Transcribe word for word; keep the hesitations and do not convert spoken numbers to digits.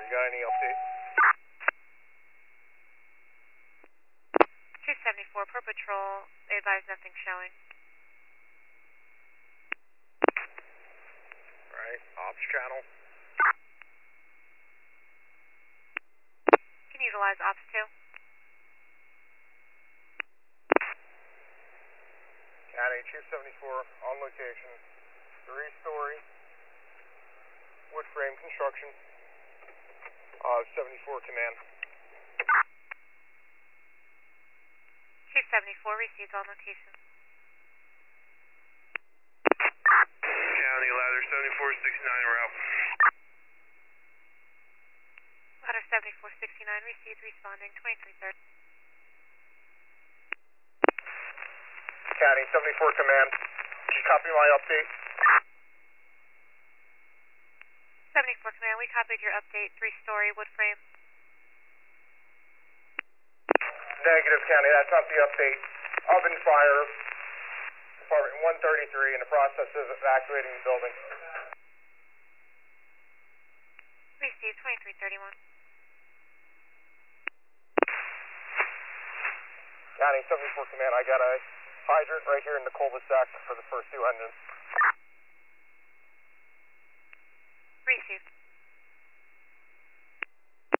got any update? two seventy-four per patrol, they advise nothing showing. Alright, ops channel. Can utilize ops two. County two seventy-four on location. Three story wood frame construction. Uh, seventy-four command. two seventy-four received on location. County ladder seventy-four sixty-nine, we're out. Ladder seventy-four sixty-nine received, responding twenty-three thirty. County seventy-four command. Can you copy my update? seventy-four command, we copied your update, three story wood frame. Negative, County, that's not the update. Oven fire, apartment one thirty-three, in the process of evacuating the building. Received twenty-three thirty-one. County seventy-four command, I got a hydrant right here in the cul-de-sac for the first two engines. Received.